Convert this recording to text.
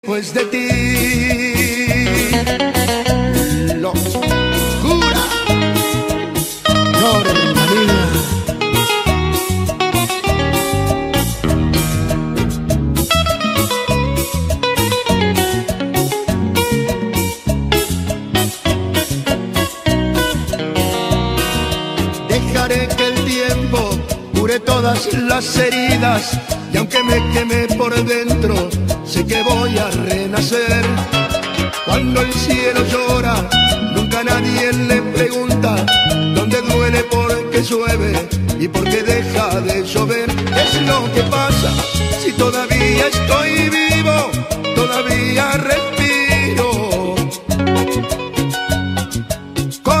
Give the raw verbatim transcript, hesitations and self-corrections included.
Pues de ti locura, Normanía. Dejaré que el tiempo cure todas las heridas, y aunque me queme por dentro, sé que voy a renacer. Cuando el cielo llora, nunca nadie le pregunta dónde duele porque llueve y porque deja de llover. Es lo que pasa si todavía estoy vivo, todavía respiro.